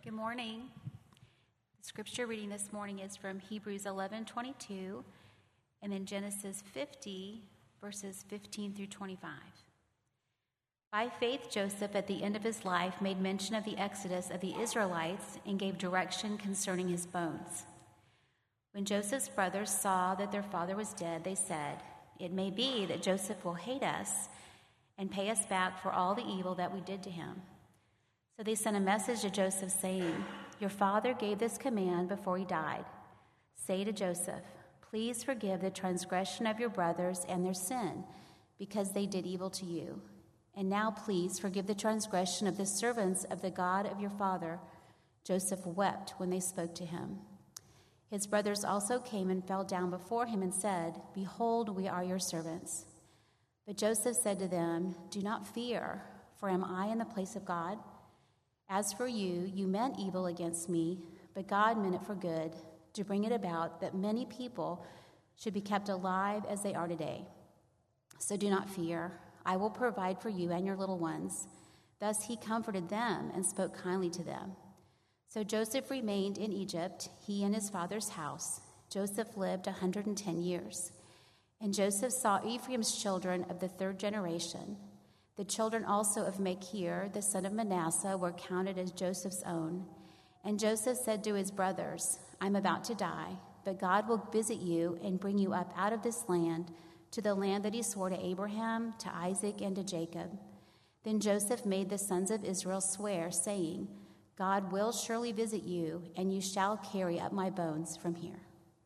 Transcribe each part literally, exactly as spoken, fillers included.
Good morning. The scripture reading this morning is from Hebrews eleven twenty-two and then Genesis fifty, verses fifteen through twenty-five. By faith, Joseph, at the end of his life, made mention of the exodus of the Israelites and gave direction concerning his bones. When Joseph's brothers saw that their father was dead, they said, "It may be that Joseph will hate us and pay us back for all the evil that we did to him." So they sent a message to Joseph saying, "Your father gave this command before he died. Say to Joseph, 'Please forgive the transgression of your brothers and their sin, because they did evil to you. And now please forgive the transgression of the servants of the God of your father.'" Joseph wept when they spoke to him. His brothers also came and fell down before him and said, "Behold, we are your servants." But Joseph said to them, "Do not fear, for am I in the place of God? As for you, you meant evil against me, but God meant it for good, to bring it about that many people should be kept alive as they are today. So do not fear. I will provide for you and your little ones." Thus he comforted them and spoke kindly to them. So Joseph remained in Egypt, he and his father's house. Joseph lived a hundred and ten years. And Joseph saw Ephraim's children of the third generation. The children also of Machir, the son of Manasseh, were counted as Joseph's own. And Joseph said to his brothers, "I'm about to die, but God will visit you and bring you up out of this land to the land that he swore to Abraham, to Isaac, and to Jacob." Then Joseph made the sons of Israel swear, saying, "God will surely visit you, and you shall carry up my bones from here."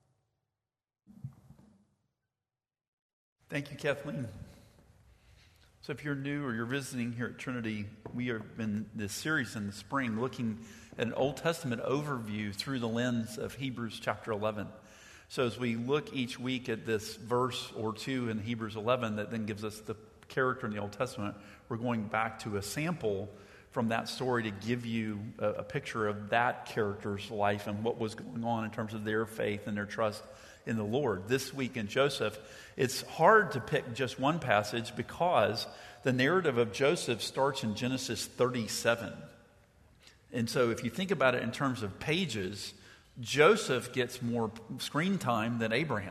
Thank you, Kathleen. So if you're new or you're visiting here at Trinity, we have been this series in the spring looking at an Old Testament overview through the lens of Hebrews chapter eleven. So as we look each week at this verse or two in Hebrews eleven that then gives us the character in the Old Testament, we're going back to a sample from that story to give you a, a picture of that character's life and what was going on in terms of their faith and their trust in the Lord. This week in Joseph, it's hard to pick just one passage because the narrative of Joseph starts in Genesis thirty-seven. And so if you think about it in terms of pages, Joseph gets more screen time than Abraham.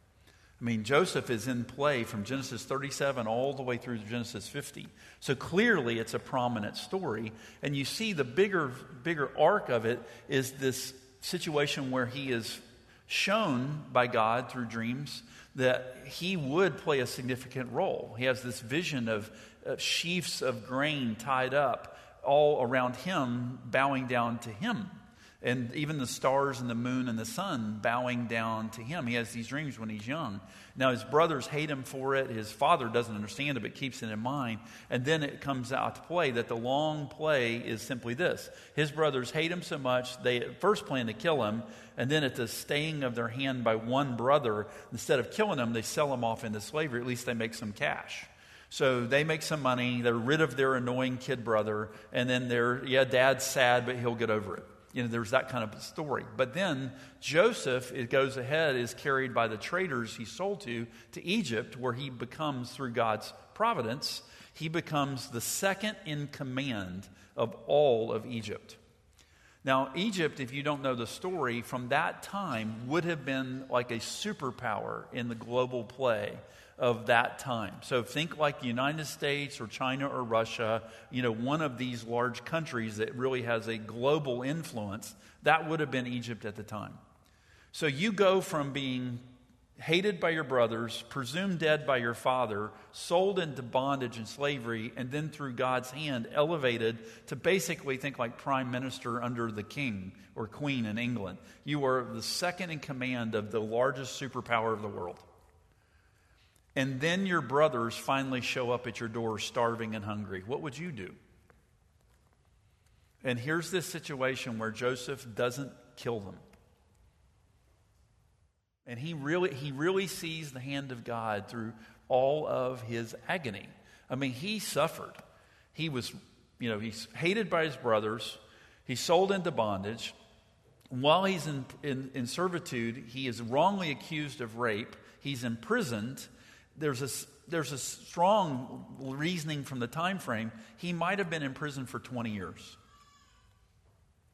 I mean, Joseph is in play from Genesis thirty-seven all the way through to Genesis fifty. So clearly it's a prominent story. And you see the bigger, bigger arc of it is this situation where he is shown by God through dreams that he would play a significant role. He has this vision of, of sheaves of grain tied up all around him, bowing down to him. And even the stars and the moon and the sun bowing down to him. He has these dreams when he's young. Now his brothers hate him for it. His father doesn't understand it, but keeps it in mind. And then it comes out to play that the long play is simply this. His brothers hate him so much, they at first plan to kill him. And then at the staying of their hand by one brother, instead of killing him, they sell him off into slavery. At least they make some cash. So they make some money. They're rid of their annoying kid brother. And then they're, yeah, dad's sad, but he'll get over it. You know, there's that kind of story. But then Joseph, it goes ahead, is carried by the traders he sold to, to Egypt, where he becomes, through God's providence, he becomes the second in command of all of Egypt. Now, Egypt, if you don't know the story, from that time would have been like a superpower in the global play of that time. So think like the United States or China or Russia, you know, one of these large countries that really has a global influence. That would have been Egypt at the time. So you go from being hated by your brothers, presumed dead by your father, sold into bondage and slavery, and then through God's hand elevated to basically think like prime minister under the king or queen in England. You are the second in command of the largest superpower of the world. And then your brothers finally show up at your door starving and hungry. What would you do? And here's this situation where Joseph doesn't kill them. And he really, he really sees the hand of God through all of his agony. I mean, he suffered. He was, you know, he's hated by his brothers. He's sold into bondage. While he's in, in, in servitude, he is wrongly accused of rape. He's imprisoned. There's a, there's a strong reasoning from the time frame. He might have been in prison for twenty years.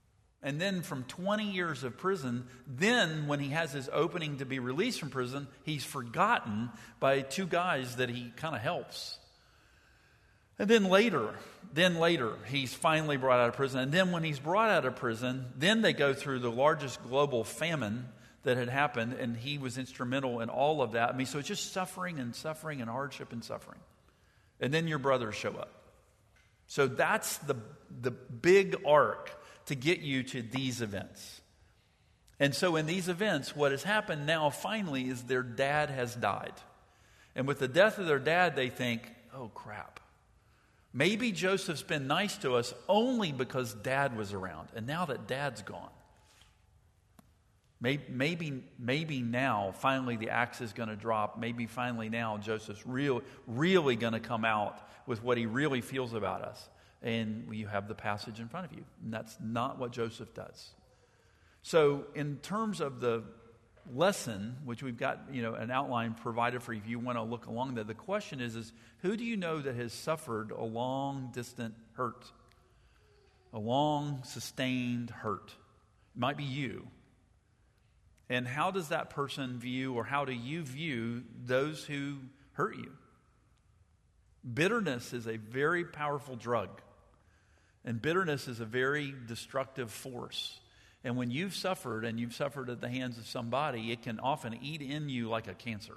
And then from twenty years of prison, then when he has his opening to be released from prison, he's forgotten by two guys that he kind of helps. And then later, then later, he's finally brought out of prison. And then when he's brought out of prison, then they go through the largest global famine that had happened, and he was instrumental in all of that. I mean, so it's just suffering and suffering and hardship and suffering. And then your brothers show up. So that's the, the big arc to get you to these events. And so in these events, what has happened now finally is their dad has died. And with the death of their dad, they think, oh crap. Maybe Joseph's been nice to us only because Dad was around. And now that Dad's gone, maybe, maybe, maybe now finally the axe is going to drop. Maybe finally now Joseph's real, really going to come out with what he really feels about us. And you have the passage in front of you. And that's not what Joseph does. So in terms of the lesson, which we've got, you know, an outline provided for you if you want to look along there. The question is, is who do you know that has suffered a long, distant hurt? A long, sustained hurt. It might be you. And how does that person view, or how do you view those who hurt you? Bitterness is a very powerful drug. And bitterness is a very destructive force. And when you've suffered, and you've suffered at the hands of somebody, it can often eat in you like a cancer.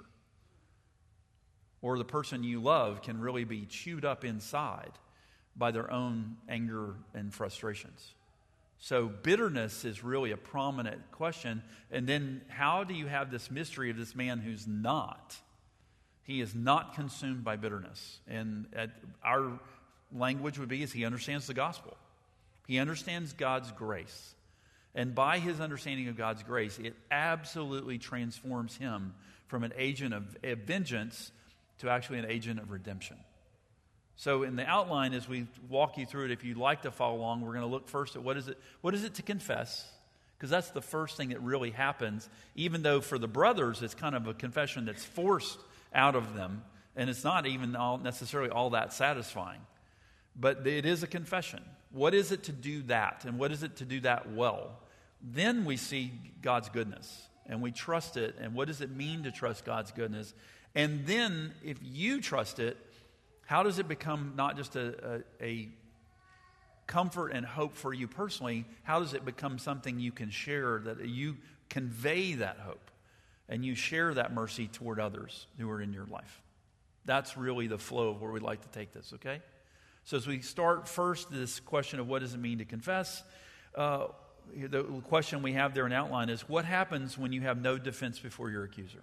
Or the person you love can really be chewed up inside by their own anger and frustrations. So bitterness is really a prominent question. And then how do you have this mystery of this man who's not? He is not consumed by bitterness. And at our language would be is he understands the gospel. He understands God's grace. And by his understanding of God's grace, it absolutely transforms him from an agent of vengeance to actually an agent of redemption. So in the outline, as we walk you through it, if you'd like to follow along, we're going to look first at what is it, what is it to confess? Because that's the first thing that really happens, even though for the brothers, it's kind of a confession that's forced out of them, and it's not even all necessarily all that satisfying. But it is a confession. What is it to do that? And what is it to do that well? Then we see God's goodness, and we trust it. And what does it mean to trust God's goodness? And then if you trust it, how does it become not just a, a, a comfort and hope for you personally? How does it become something you can share, that you convey that hope and you share that mercy toward others who are in your life? That's really the flow of where we'd like to take this, okay? So as we start first this question of what does it mean to confess, uh, the question we have there in outline is, what happens when you have no defense before your accuser?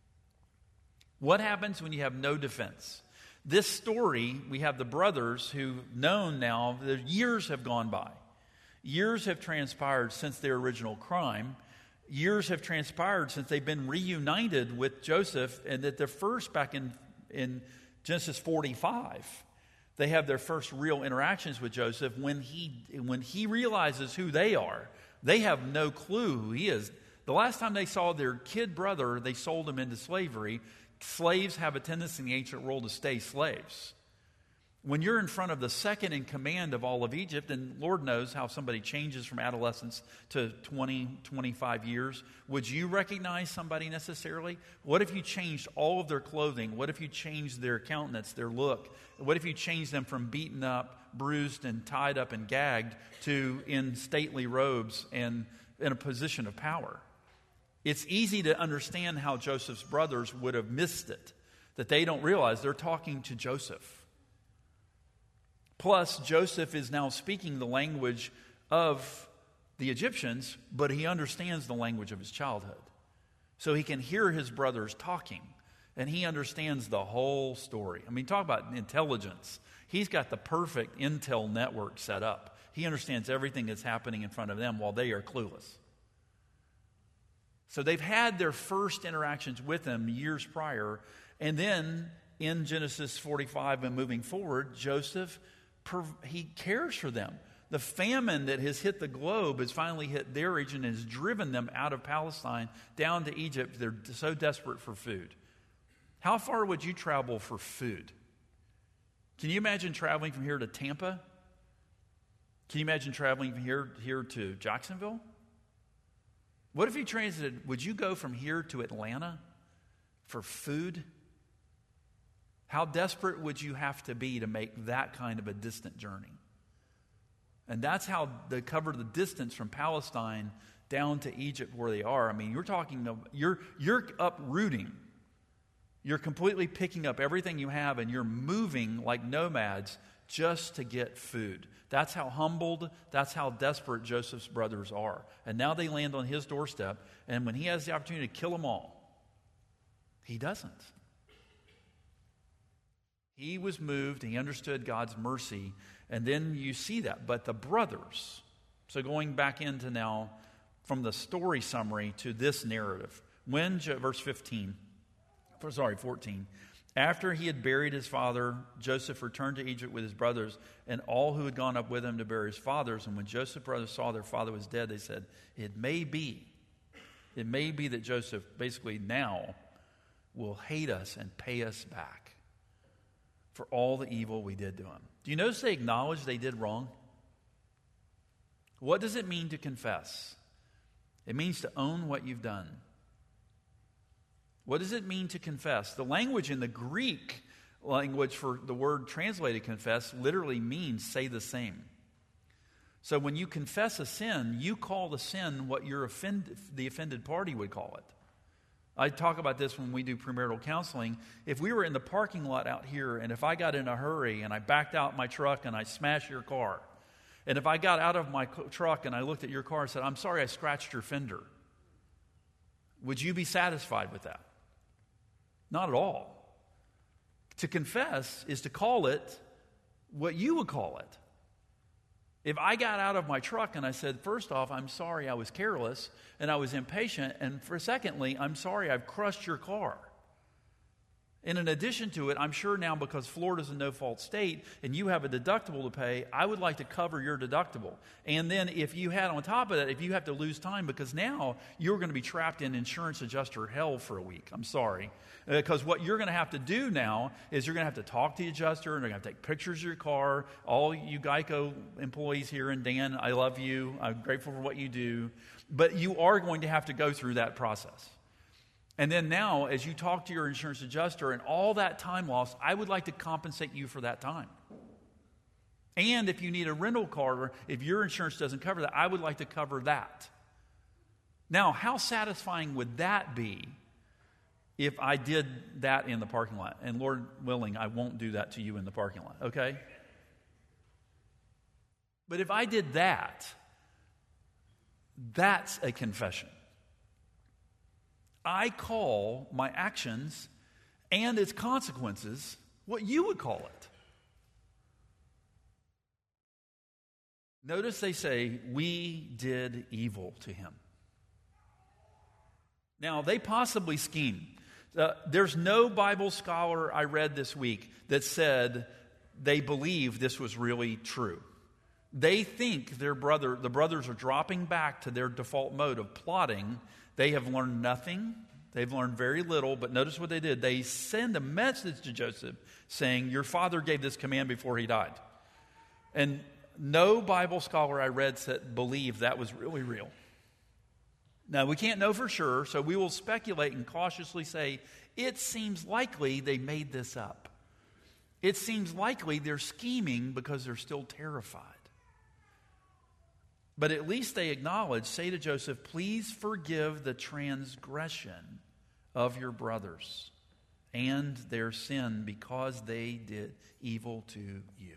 What happens when you have no defense? This story, we have the brothers who've known now, the years have gone by. Years have transpired since their original crime. Years have transpired since they've been reunited with Joseph, and that they're first back in, in Genesis forty-five. They have their first real interactions with Joseph when he when he realizes who they are. They have no clue who he is. The last time they saw their kid brother, they sold him into slavery. Slaves have a tendency in the ancient world to stay slaves. When you're in front of the second in command of all of Egypt, and Lord knows how somebody changes from adolescence to twenty, twenty-five years, would you recognize somebody necessarily? What if you changed all of their clothing? What if you changed their countenance, their look? What if you changed them from beaten up, bruised, and tied up and gagged to in stately robes and in a position of power? It's easy to understand how Joseph's brothers would have missed it, that they don't realize they're talking to Joseph. Plus, Joseph is now speaking the language of the Egyptians, but he understands the language of his childhood. So he can hear his brothers talking, and he understands the whole story. I mean, talk about intelligence. He's got the perfect intel network set up. He understands everything that's happening in front of them while they are clueless. So they've had their first interactions with him years prior, and then in Genesis forty-five and moving forward, Joseph, he cares for them. The famine that has hit the globe has finally hit their region and has driven them out of Palestine down to Egypt. They're so desperate for food. How far would you travel for food? Can you imagine traveling from here to Tampa? Can you imagine traveling from here, here to Jacksonville? What if you transited, would you go from here to Atlanta for food? How desperate would you have to be to make that kind of a distant journey? And that's how they cover the distance from Palestine down to Egypt where they are. I mean, you're talking, you're, you're uprooting. You're completely picking up everything you have and you're moving like nomads just to get food. That's how humbled, that's how desperate Joseph's brothers are. And now they land on his doorstep, and when he has the opportunity to kill them all, he doesn't. He was moved, and he understood God's mercy, and then you see that. But the brothers, so going back into now from the story summary to this narrative, when, verse fifteen, sorry, fourteen, after he had buried his father, Joseph returned to Egypt with his brothers and all who had gone up with him to bury his fathers. And when Joseph's brothers saw their father was dead, they said, it may be, it may be that Joseph basically now will hate us and pay us back for all the evil we did to him. Do you notice they acknowledge they did wrong? What does it mean to confess? It means to own what you've done. What does it mean to confess? The language in the Greek language for the word translated confess literally means say the same. So when you confess a sin, you call the sin what your offend, the offended party would call it. I talk about this when we do premarital counseling. If we were in the parking lot out here, and if I got in a hurry and I backed out my truck and I smashed your car, and if I got out of my truck and I looked at your car and said, I'm sorry I scratched your fender, would you be satisfied with that? Not at all. To confess is to call it what you would call it. If I got out of my truck and I said, first off, I'm sorry I was careless and I was impatient, and for secondly, I'm sorry I've crushed your car. And in addition to it, I'm sure now because Florida's a no-fault state and you have a deductible to pay, I would like to cover your deductible. And then if you had on top of that, if you have to lose time, because now you're going to be trapped in insurance adjuster hell for a week. I'm sorry. Because what you're going to have to do now is you're going to have to talk to the adjuster and they're going to take pictures of your car. All you Geico employees here, and Dan, I love you. I'm grateful for what you do. But you are going to have to go through that process. And then now, as you talk to your insurance adjuster and all that time lost, I would like to compensate you for that time. And if you need a rental car, if your insurance doesn't cover that, I would like to cover that. Now, how satisfying would that be if I did that in the parking lot? And Lord willing, I won't do that to you in the parking lot, okay? But if I did that, that's a confession. I call my actions and its consequences what you would call it. Notice they say, we did evil to him. Now, they possibly schemed. Uh, there's no Bible scholar I read this week that said they believe this was really true. They think their brother, the brothers are dropping back to their default mode of plotting. They have learned nothing. They've learned very little, but notice what they did. They send a message to Joseph saying, your father gave this command before he died. And no Bible scholar I read said, believed that was really real. Now, we can't know for sure, so we will speculate and cautiously say, it seems likely they made this up. It seems likely they're scheming because they're still terrified. But at least they acknowledge, say to Joseph, please forgive the transgression of your brothers and their sin because they did evil to you.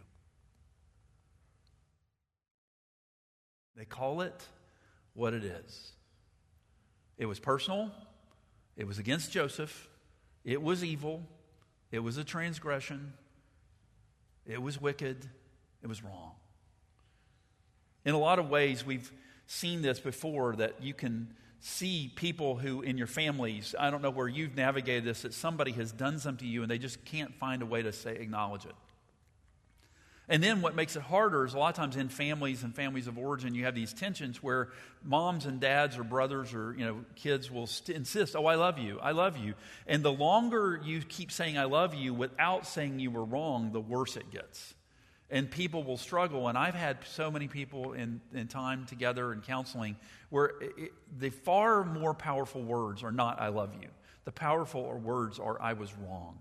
They call it what it is. It was personal. It was against Joseph. It was evil. It was a transgression. It was wicked. It was wrong. In a lot of ways, we've seen this before, that you can see people who in your families, I don't know where you've navigated this, that somebody has done something to you and they just can't find a way to say acknowledge it. And then what makes it harder is a lot of times in families and families of origin, you have these tensions where moms and dads or brothers or you know kids will st- insist, oh, I love you, I love you. And the longer you keep saying I love you without saying you were wrong, the worse it gets. And people will struggle. And I've had so many people in, in time together in counseling where it, it, the far more powerful words are not, I love you. The powerful words are, I was wrong.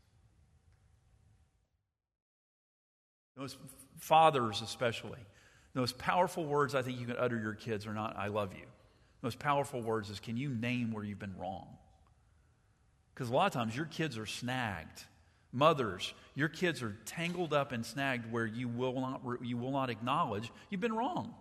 Those fathers especially, the most powerful words I think you can utter to your kids are not, I love you. The most powerful words is, can you name where you've been wrong? Because a lot of times your kids are snagged. Mothers, your kids are tangled up and snagged where you will not you will not acknowledge you've been wrong.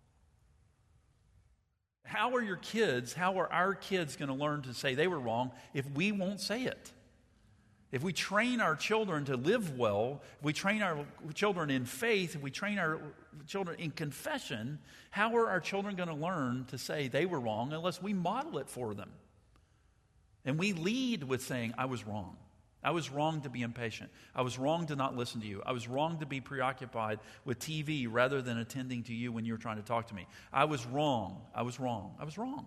How are your kids, how are our kids going to learn to say they were wrong if we won't say it? If we train our children to live well, if we train our children in faith, if we train our children in confession, how are our children going to learn to say they were wrong unless we model it for them? And we lead with saying, I was wrong. I was wrong to be impatient. I was wrong to not listen to you. I was wrong to be preoccupied with T V rather than attending to you when you were trying to talk to me. I was wrong. I was wrong. I was wrong.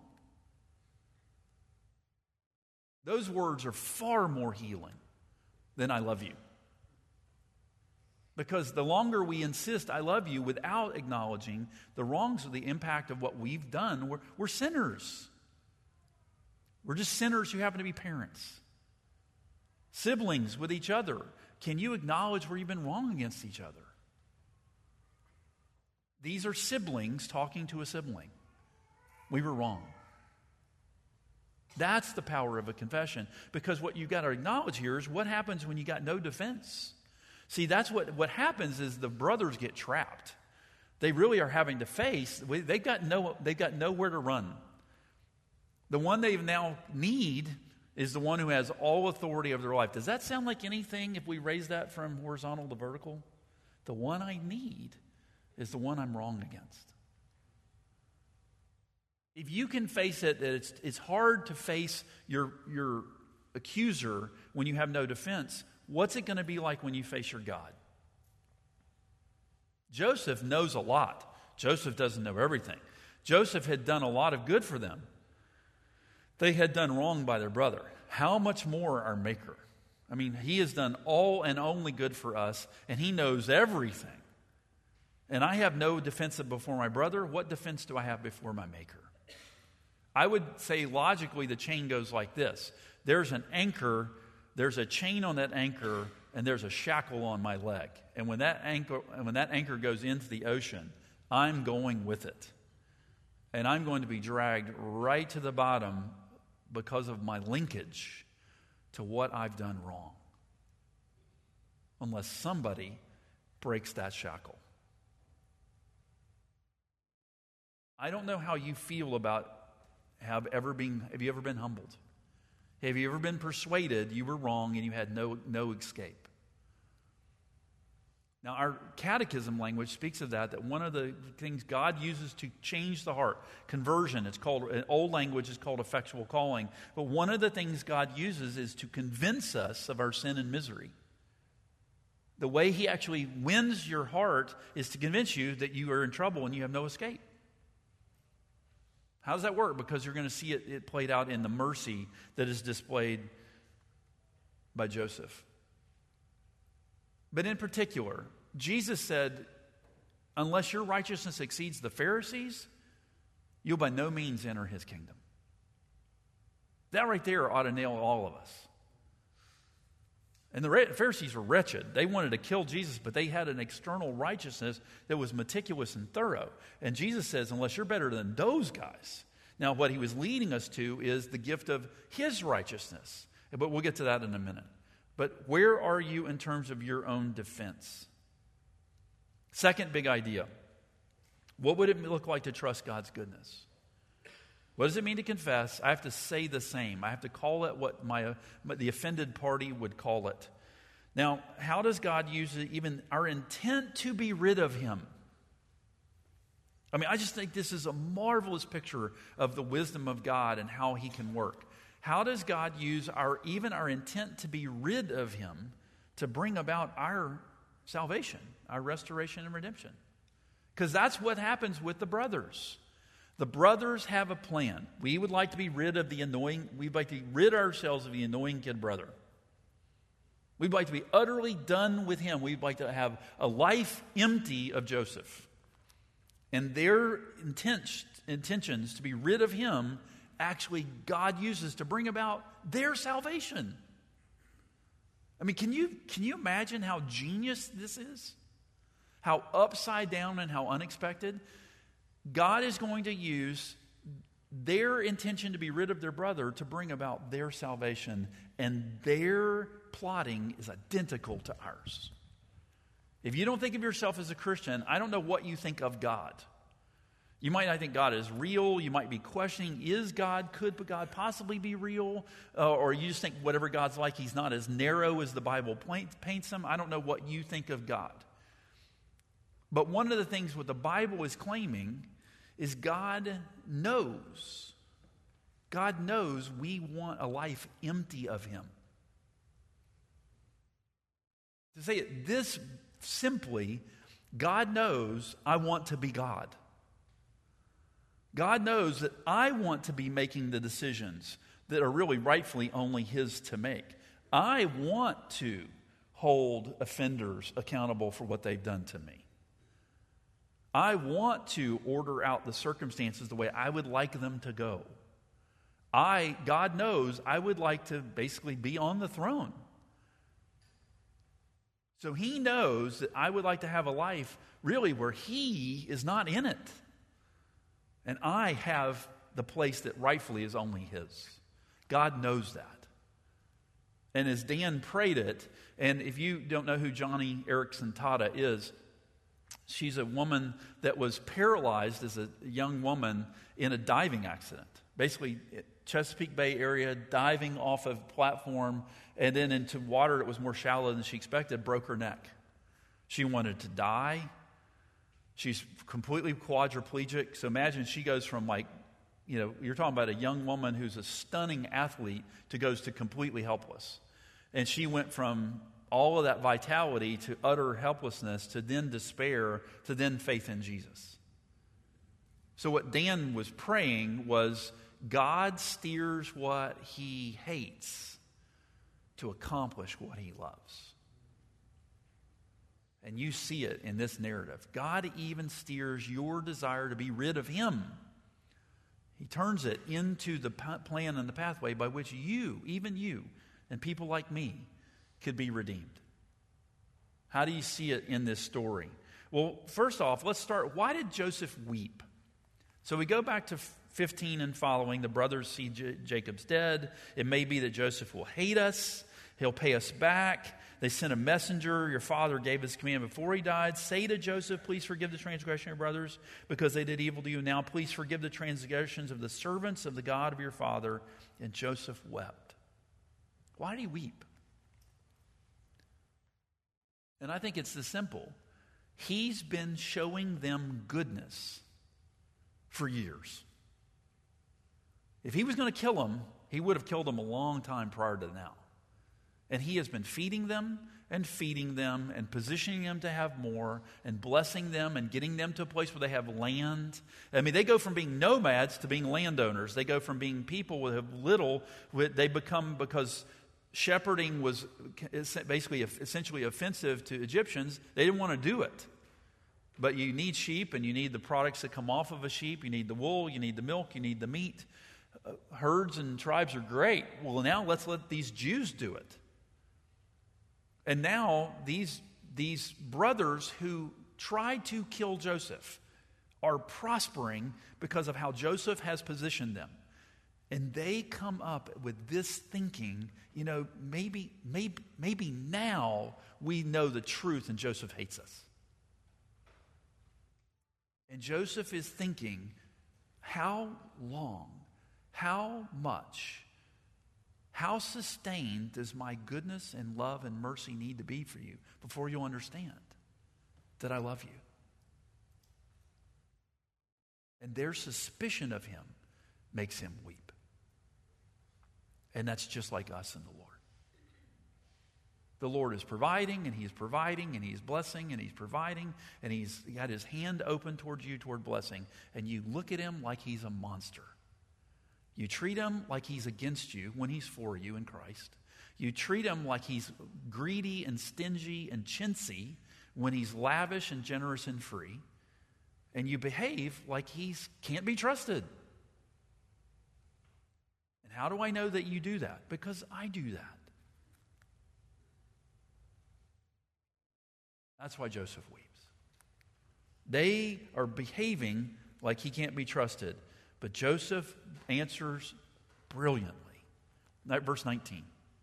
Those words are far more healing than I love you. Because the longer we insist I love you without acknowledging the wrongs or the impact of what we've done, we're, we're sinners. We're just sinners who happen to be parents. Siblings with each other. Can you acknowledge where you've been wrong against each other? These are siblings talking to a sibling. We were wrong. That's the power of a confession. Because what you've got to acknowledge here is what happens when you got no defense. See, that's what, what happens is the brothers get trapped. They really are having to face, they've got, no, they've got nowhere to run. The one they now need is the one who has all authority over their life. Does that sound like anything if we raise that from horizontal to vertical? The one I need is the one I'm wrong against. If you can face it, that it's, it's hard to face your, your accuser when you have no defense, what's it going to be like when you face your God? Joseph knows a lot. Joseph doesn't know everything. Joseph had done a lot of good for them. They had done wrong by their brother. How much more our Maker? I mean, He has done all and only good for us, and He knows everything. And I have no defense before my brother. What defense do I have before my Maker? I would say logically the chain goes like this. There's an anchor, there's a chain on that anchor, and there's a shackle on my leg. And when that anchor, when that anchor goes into the ocean, I'm going with it. And I'm going to be dragged right to the bottom because of my linkage to what I've done wrong. Unless somebody breaks that shackle. I don't know how you feel about have ever been have you ever been humbled? Have you ever been persuaded you were wrong and you had no no escape? Now, our catechism language speaks of that, that one of the things God uses to change the heart, conversion, it's called, in old language is called effectual calling. But one of the things God uses is to convince us of our sin and misery. The way He actually wins your heart is to convince you that you are in trouble and you have no escape. How does that work? Because you're going to see it, it played out in the mercy that is displayed by Joseph. But in particular, Jesus said, unless your righteousness exceeds the Pharisees, you'll by no means enter His kingdom. That right there ought to nail all of us. And the Pharisees were wretched. They wanted to kill Jesus, but they had an external righteousness that was meticulous and thorough. And Jesus says, unless you're better than those guys. Now, what He was leading us to is the gift of His righteousness. But we'll get to that in a minute. But where are you in terms of your own defense? Second big idea. What would it look like to trust God's goodness? What does it mean to confess? I have to say the same. I have to call it what my the offended party would call it. Now, how does God use it, even our intent to be rid of Him? I mean, I just think this is a marvelous picture of the wisdom of God and how He can work. How does God use our even our intent to be rid of Him to bring about our salvation, our restoration and redemption? Because that's what happens with the brothers. The brothers have a plan. We would like to be rid of the annoying, we'd like to rid ourselves of the annoying kid brother. We'd like to be utterly done with him. We'd like to have a life empty of Joseph. And their intent, intentions to be rid of him, actually God uses to bring about their salvation. I mean, can you, can you imagine how genius this is? How upside down and how unexpected? God is going to use their intention to be rid of their brother to bring about their salvation, and their plotting is identical to ours. If you don't think of yourself as a Christian, I don't know what you think of God. You might not think God is real. You might be questioning, is God, could God possibly be real? Uh, or you just think whatever God's like, he's not as narrow as the Bible paints him. I don't know what you think of God. But one of the things what the Bible is claiming is God knows. God knows we want a life empty of him. To say it this simply, God knows I want to be God. God knows that I want to be making the decisions that are really rightfully only his to make. I want to hold offenders accountable for what they've done to me. I want to order out the circumstances the way I would like them to go. I, God knows, I would like to basically be on the throne. So he knows that I would like to have a life really where he is not in it. And I have the place that rightfully is only his. God knows that. And as Dan prayed it, and if you don't know who Johnny Erickson Tada is, she's a woman that was paralyzed as a young woman in a diving accident. Basically, Chesapeake Bay area, diving off a platform and then into water that was more shallow than she expected, broke her neck. She wanted to die. She's completely quadriplegic. So imagine she goes from like, you know, you're talking about a young woman who's a stunning athlete to goes to completely helpless. And she went from all of that vitality to utter helplessness to then despair to then faith in Jesus. So what Dan was praying was God steers what he hates to accomplish what he loves. And you see it in this narrative. God even steers your desire to be rid of him. He turns it into the plan and the pathway by which you, even you, and people like me, could be redeemed. How do you see it in this story? Well, first off, let's start. Why did Joseph weep? So we go back to fifteen and following. The brothers see J- Jacob's dead. It may be that Joseph will hate us. He'll pay us back. They sent a messenger. Your father gave his command before he died. Say to Joseph, please forgive the transgression of your brothers because they did evil to you. Now please forgive the transgressions of the servants of the God of your father. And Joseph wept. Why did he weep? And I think it's this simple. He's been showing them goodness for years. If he was going to kill them, he would have killed them a long time prior to now. And he has been feeding them and feeding them and positioning them to have more and blessing them and getting them to a place where they have land. I mean, they go from being nomads to being landowners. They go from being people with little, they become, because shepherding was basically essentially offensive to Egyptians, they didn't want to do it. But you need sheep and you need the products that come off of a sheep. You need the wool, you need the milk, you need the meat. Uh, herds and tribes are great. Well, now let's let these Jews do it. And now these, these brothers who tried to kill Joseph are prospering because of how Joseph has positioned them. And they come up with this thinking, you know, maybe, maybe, maybe now we know the truth and Joseph hates us. And Joseph is thinking, how long, how much, how sustained does my goodness and love and mercy need to be for you before you'll understand that I love you? And their suspicion of him makes him weep. And that's just like us in the Lord. The Lord is providing, and he's providing, and he's blessing, and he's providing, and he's got his hand open towards you, toward blessing. And you look at him like he's a monster. You treat him like he's against you when he's for you in Christ. You treat him like he's greedy and stingy and chintzy when he's lavish and generous and free. And you behave like he can't be trusted. And how do I know that you do that? Because I do that. That's why Joseph weeps. They are behaving like he can't be trusted. But Joseph answers brilliantly. Verse nineteen.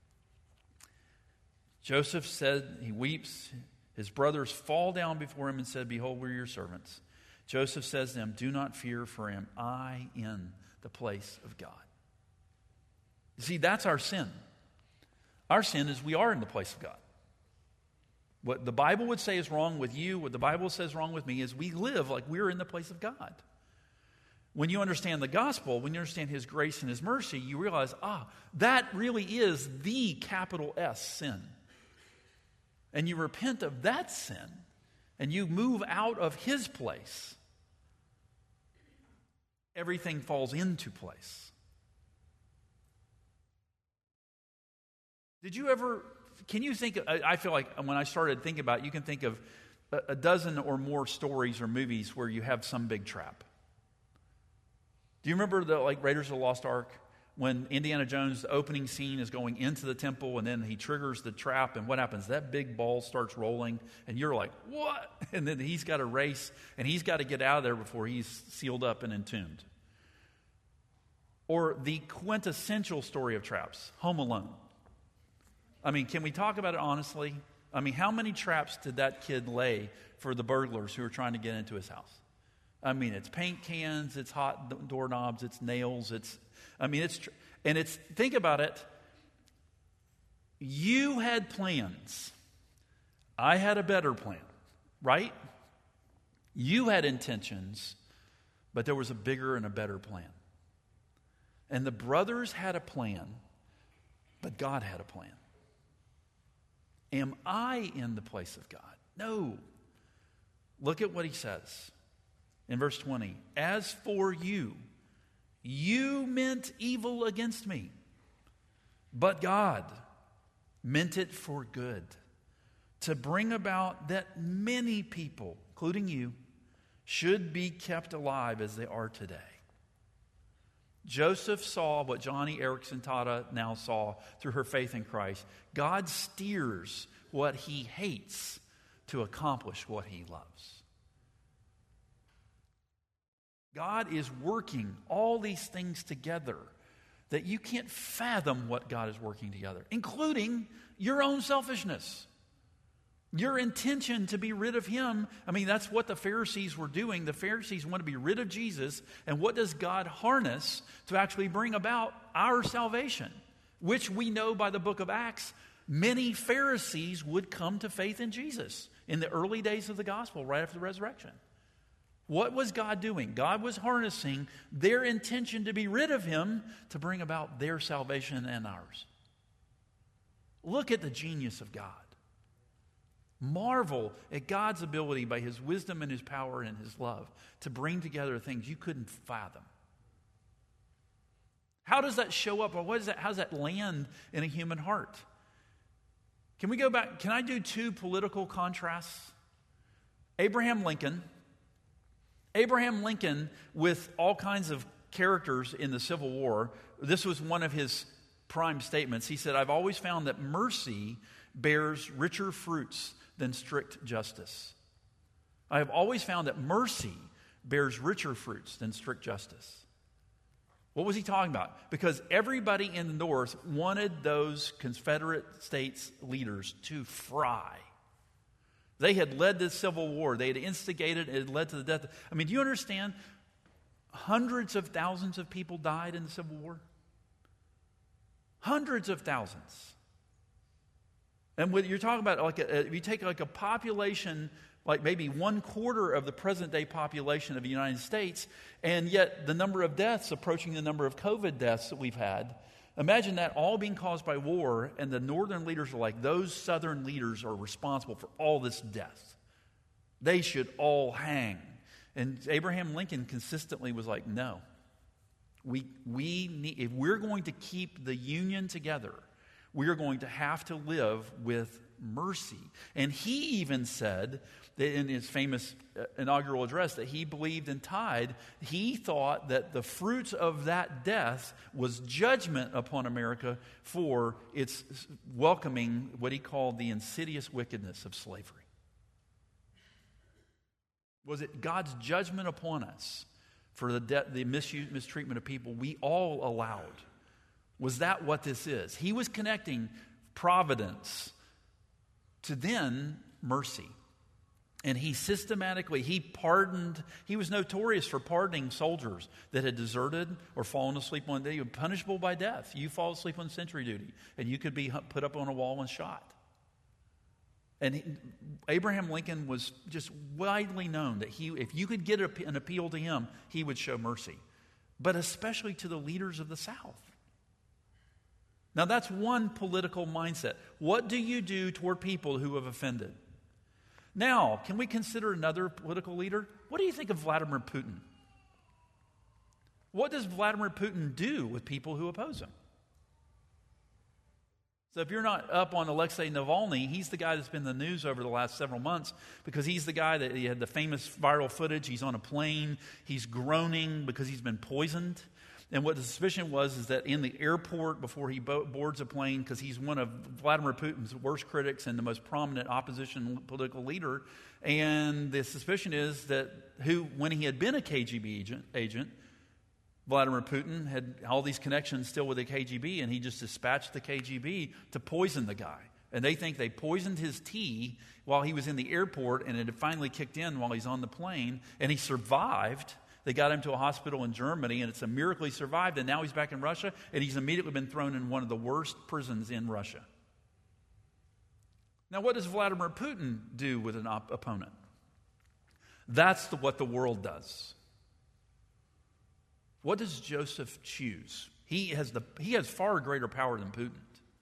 Joseph said, he weeps. His brothers fall down before him and said, behold, we're your servants. Joseph says to them, do not fear, for am I in the place of God. You see, that's our sin. Our sin is we are in the place of God. What the Bible would say is wrong with you, what the Bible says wrong with me, is we live like we're in the place of God. When you understand the gospel, when you understand his grace and his mercy, you realize, ah, that really is the capital S sin. And you repent of that sin, and you move out of his place. Everything falls into place. Did you ever, can you think, I feel like when I started thinking about it, you can think of a dozen or more stories or movies where you have some big trap. Do you remember the like Raiders of the Lost Ark? When Indiana Jones, the opening scene is going into the temple and then he triggers the trap, and what happens? That big ball starts rolling and you're like, what? And then he's got to race and he's got to get out of there before he's sealed up and entombed. Or the quintessential story of traps, Home Alone. I mean, can we talk about it honestly? I mean, how many traps did that kid lay for the burglars who were trying to get into his house? I mean, it's paint cans, it's hot doorknobs, it's nails, it's, I mean, it's, and it's, think about it. You had plans. I had a better plan, right? You had intentions, but there was a bigger and a better plan. And the brothers had a plan, but God had a plan. Am I in the place of God? No. Look at what he says in verse twenty. As for you, you meant evil against me, but God meant it for good, to bring about that many people, including you, should be kept alive as they are today. Joseph saw what Johnny Erickson Tada now saw through her faith in Christ. God steers what he hates to accomplish what he loves. God is working all these things together that you can't fathom what God is working together, including your own selfishness. Your intention to be rid of him. I mean, that's what the Pharisees were doing. The Pharisees want to be rid of Jesus. And what does God harness to actually bring about our salvation? Which we know by the book of Acts, many Pharisees would come to faith in Jesus in the early days of the gospel, right after the resurrection. What was God doing? God was harnessing their intention to be rid of him to bring about their salvation and ours. Look at the genius of God. Marvel at God's ability by his wisdom and his power and his love to bring together things you couldn't fathom. How does that show up? Or what is that? How does that land in a human heart? Can we go back? Can I do two political contrasts? Abraham Lincoln. Abraham Lincoln, with all kinds of characters in the Civil War, this was one of his prime statements. He said, I've always found that mercy bears richer fruits than strict justice. I have always found that mercy bears richer fruits than strict justice. What was he talking about? Because everybody in the North wanted those Confederate States leaders to fry. They had led this Civil War. They had instigated it. It had led to the death. I mean, do you understand? Hundreds of thousands of people died in the Civil War. Hundreds of thousands. And what you're talking about, like a, if you take like a population, like maybe one quarter of the present day population of the United States, and yet the number of deaths approaching the number of COVID deaths that we've had, imagine that all being caused by war, and the northern leaders are like, those southern leaders are responsible for all this death. They should all hang. And Abraham Lincoln consistently was like, no. We, we need, if we're going to keep the Union together, we are going to have to live with mercy. And he even said that in his famous inaugural address that he believed in tide, he thought that the fruits of that death was judgment upon America for its welcoming what he called the insidious wickedness of slavery. Was it God's judgment upon us for the, de- the misuse, mistreatment of people we all allowed? Was that what this is? He was connecting providence to then mercy. And he systematically, he pardoned, he was notorious for pardoning soldiers that had deserted or fallen asleep on day, punishable by death. You fall asleep on sentry duty, and you could be put up on a wall and shot. And he, Abraham Lincoln was just widely known that he, if you could get an appeal to him, he would show mercy. But especially to the leaders of the South. Now that's one political mindset. What do you do toward people who have offended? Now, can we consider another political leader? What do you think of Vladimir Putin? What does Vladimir Putin do with people who oppose him? So if you're not up on Alexei Navalny, he's the guy that's been in the news over the last several months because he's the guy that he had the famous viral footage. He's on a plane. He's groaning because he's been poisoned. And what the suspicion was is that in the airport before he bo- boards a plane, because he's one of Vladimir Putin's worst critics and the most prominent opposition political leader, and the suspicion is that who, when he had been a K G B agent, agent, Vladimir Putin had all these connections still with the K G B, and he just dispatched the K G B to poison the guy. And they think they poisoned his tea while he was in the airport, and it had finally kicked in while he's on the plane, and he survived. They got him to a hospital in Germany, and it's a miracle he survived, and now he's back in Russia, and he's immediately been thrown in one of the worst prisons in Russia. Now, what does Vladimir Putin do with an op- opponent? That's the, what the world does. What does Joseph choose? He has, the, he has far greater power than Putin.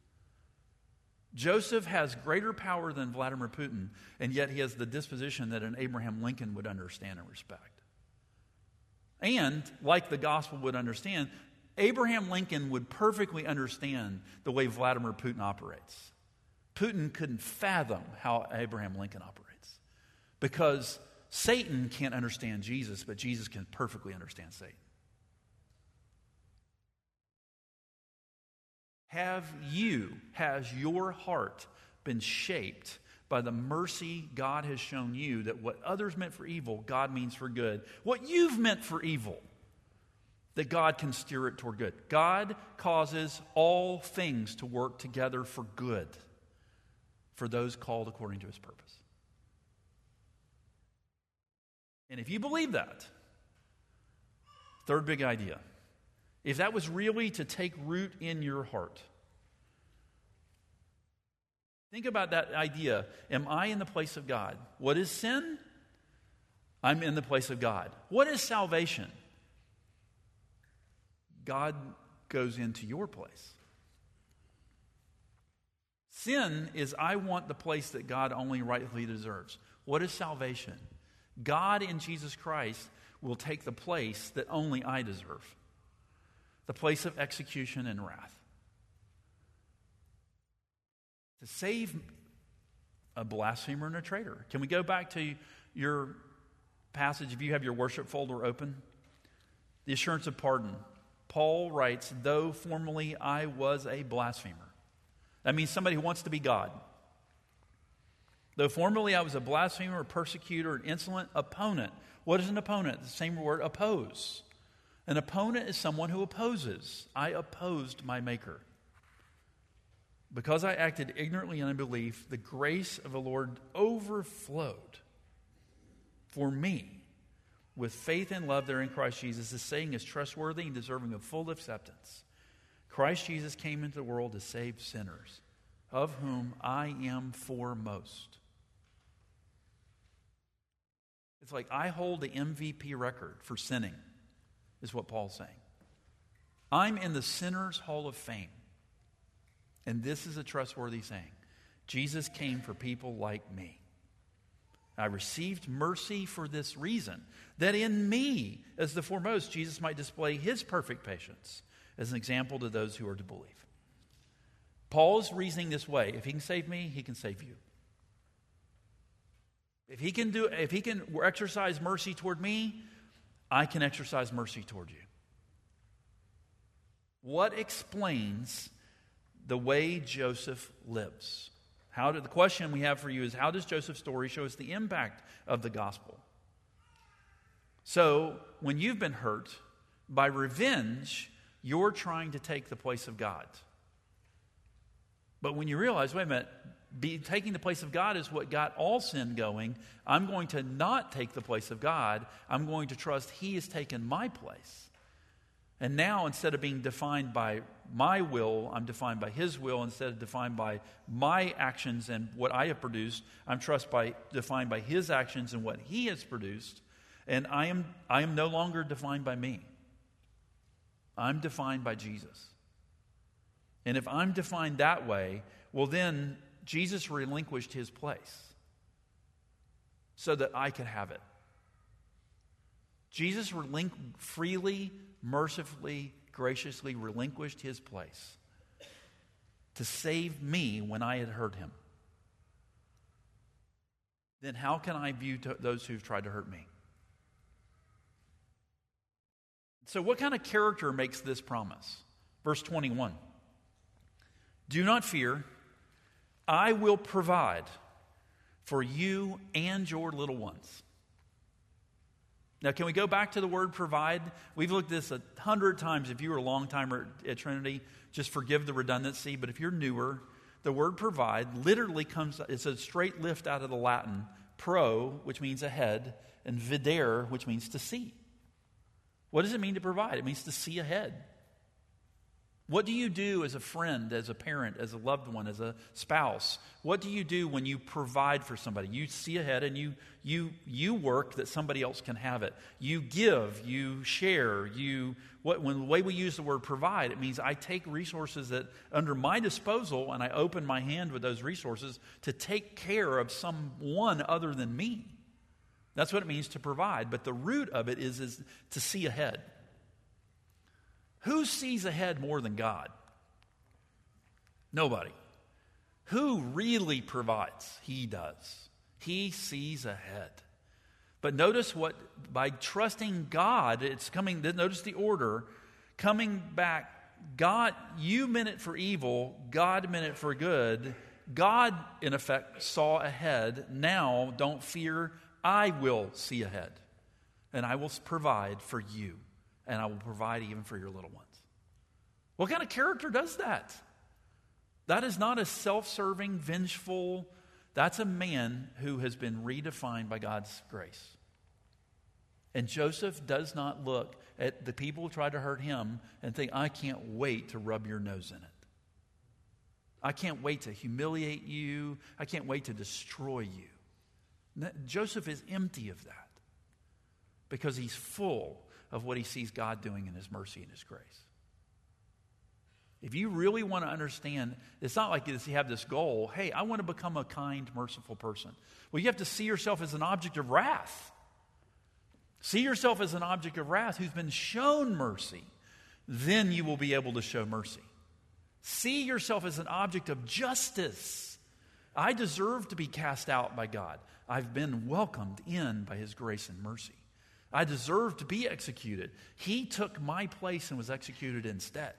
Joseph has greater power than Vladimir Putin, and yet he has the disposition that an Abraham Lincoln would understand and respect. And, like the gospel would understand, Abraham Lincoln would perfectly understand the way Vladimir Putin operates. Putin couldn't fathom how Abraham Lincoln operates. Because Satan can't understand Jesus, but Jesus can perfectly understand Satan. Have you, has your heart been shaped by the mercy God has shown you that what others meant for evil, God means for good? What you've meant for evil, that God can steer it toward good. God causes all things to work together for good for those called according to his purpose. And if you believe that, third big idea, if that was really to take root in your heart, think about that idea. Am I in the place of God? What is sin? I'm in the place of God. What is salvation? God goes into your place. Sin is I want the place that God only rightfully deserves. What is salvation? God in Jesus Christ will take the place that only I deserve. The place of execution and wrath. To save a blasphemer and a traitor. Can we go back to your passage, if you have your worship folder open? The assurance of pardon. Paul writes, though formerly I was a blasphemer. That means somebody who wants to be God. Though formerly I was a blasphemer, a persecutor, an insolent opponent. What is an opponent? The same word, oppose. An opponent is someone who opposes. I opposed my Maker. Because I acted ignorantly in unbelief, the grace of the Lord overflowed for me with faith and love there in Christ Jesus. This saying is trustworthy and deserving of full acceptance. Christ Jesus came into the world to save sinners, of whom I am foremost. It's like I hold the M V P record for sinning, is what Paul's saying. I'm in the sinner's hall of fame. And this is a trustworthy saying. Jesus came for people like me. I received mercy for this reason, that in me, as the foremost, Jesus might display his perfect patience as an example to those who are to believe. Paul's reasoning this way: if he can save me, he can save you. If he can do, if he can exercise mercy toward me, I can exercise mercy toward you. What explains the way Joseph lives? How did, the question we have for you is, how does Joseph's story show us the impact of the gospel? So, when you've been hurt by revenge, you're trying to take the place of God. But when you realize, wait a minute, be, taking the place of God is what got all sin going, I'm going to not take the place of God. I'm going to trust He has taken my place. And now, instead of being defined by my will, I'm defined by His will. Instead of defined by my actions and what I have produced, I'm trust by, defined by His actions and what He has produced. And I am, I am no longer defined by me. I'm defined by Jesus. And if I'm defined that way, well then, Jesus relinquished His place so that I could have it. Jesus relinqu- freely, mercifully, graciously relinquished His place to save me when I had hurt Him. Then how can I view to those who've tried to hurt me? So what kind of character makes this promise? Verse twenty-one. Do not fear, I will provide for you and your little ones. Now, can we go back to the word provide? We've looked at this a hundred times. If you were a long timer at Trinity, just forgive the redundancy. But if you're newer, the word provide literally comes, it's a straight lift out of the Latin, pro, which means ahead, and videre, which means to see. What does it mean to provide? It means to see ahead. What do you do as a friend, as a parent, as a loved one, as a spouse? What do you do when you provide for somebody? You see ahead and you you you work that somebody else can have it. You give, you share, you what when the way we use the word provide, it means I take resources that under my disposal and I open my hand with those resources to take care of someone other than me. That's what it means to provide, but the root of it is, is to see ahead. Who sees ahead more than God? Nobody. Who really provides? He does. He sees ahead. But notice what, by trusting God, it's coming, notice the order, coming back, God, you meant it for evil, God meant it for good. God, in effect, saw ahead. Now, don't fear, I will see ahead. And I will provide for you. And I will provide even for your little ones. What kind of character does that? That is not a self-serving, vengeful, that's a man who has been redefined by God's grace. And Joseph does not look at the people who tried to hurt him and think, I can't wait to rub your nose in it. I can't wait to humiliate you. I can't wait to destroy you. Joseph is empty of that because he's full of what he sees God doing in His mercy and His grace. If you really want to understand, it's not like you have this goal, hey, I want to become a kind, merciful person. Well, you have to see yourself as an object of wrath. See yourself as an object of wrath who's been shown mercy. Then you will be able to show mercy. See yourself as an object of justice. I deserve to be cast out by God. I've been welcomed in by His grace and mercy. I deserve to be executed. He took my place and was executed instead.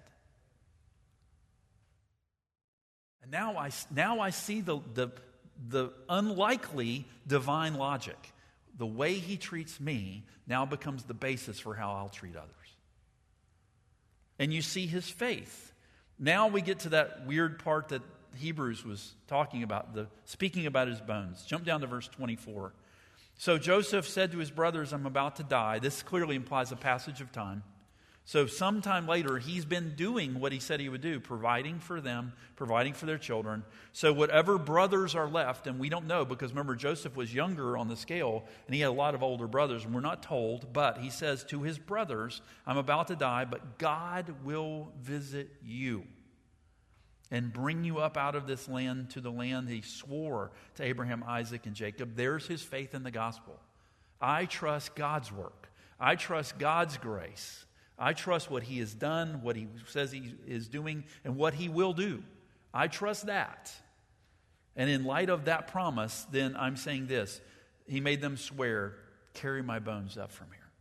And now I, now I see the, the, the unlikely divine logic. The way He treats me now becomes the basis for how I'll treat others. And you see His faith. Now we get to that weird part that Hebrews was talking about, the speaking about His bones. Jump down to verse twenty-four. So Joseph said to his brothers, I'm about to die. This clearly implies a passage of time. So sometime later, he's been doing what he said he would do, providing for them, providing for their children. So whatever brothers are left, and we don't know, because remember, Joseph was younger on the scale, and he had a lot of older brothers, and we're not told, but he says to his brothers, I'm about to die, but God will visit you and bring you up out of this land to the land He swore to Abraham, Isaac, and Jacob. There's his faith in the gospel. I trust God's work. I trust God's grace. I trust what He has done, what He says He is doing, and what He will do. I trust that. And in light of that promise, then I'm saying this. He made them swear, carry my bones up from here.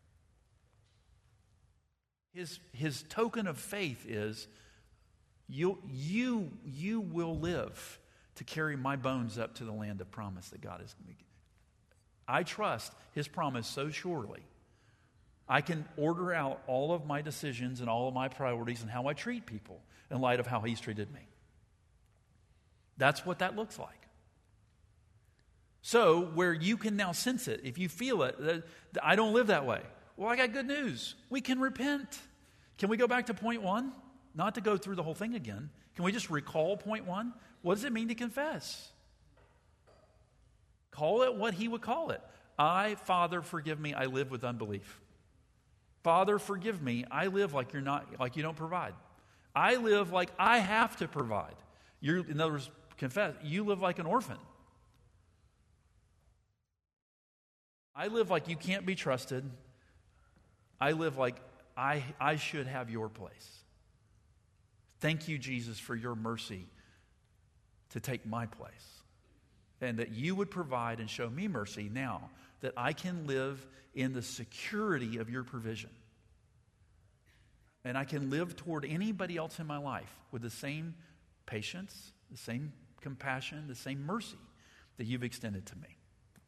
His, his token of faith is, you, you, you will live to carry my bones up to the land of promise that God is going to give. I trust his promise so surely. I can order out all of my decisions and all of my priorities and how I treat people in light of how he's treated me. That's what that looks like. So, where you can now sense it, if you feel it, that, that I don't live that way. Well, I got good news. We can repent. Can we go back to point one? Not to go through the whole thing again. Can we just recall point one? What does it mean to confess? Call it what he would call it. I, Father, forgive me, I live with unbelief. Father, forgive me, I live like you're not, like you don't provide. I live like I have to provide. You're, in other words, confess, you live like an orphan. I live like you can't be trusted. I live like I, I should have your place. Thank you, Jesus, for your mercy to take my place. And that you would provide and show me mercy now that I can live in the security of your provision. And I can live toward anybody else in my life with the same patience, the same compassion, the same mercy that you've extended to me.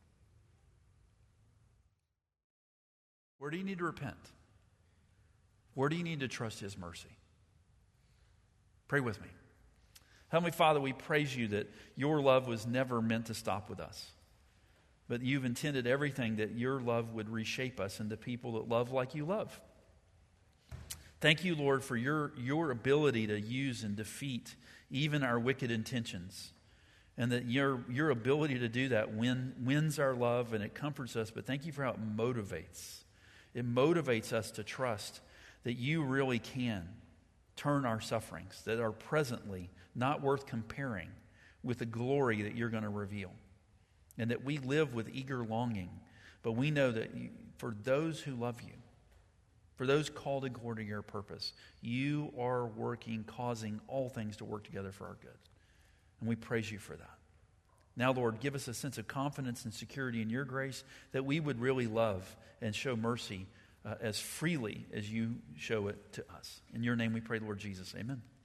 Where do you need to repent? Where do you need to trust his mercy? Pray with me. Heavenly Father, we praise you that your love was never meant to stop with us, but you've intended everything that your love would reshape us into people that love like you love. Thank you, Lord, for your, your ability to use and defeat even our wicked intentions, and that your, your ability to do that win, wins our love and it comforts us, but thank you for how it motivates. It motivates us to trust that you really can turn our sufferings that are presently not worth comparing with the glory that you're going to reveal. And that we live with eager longing. But we know that you, for those who love you, for those called according to your purpose, you are working, causing all things to work together for our good. And we praise you for that. Now, Lord, give us a sense of confidence and security in your grace that we would really love and show mercy uh, as freely as you show it to us. In your name we pray, Lord Jesus. Amen.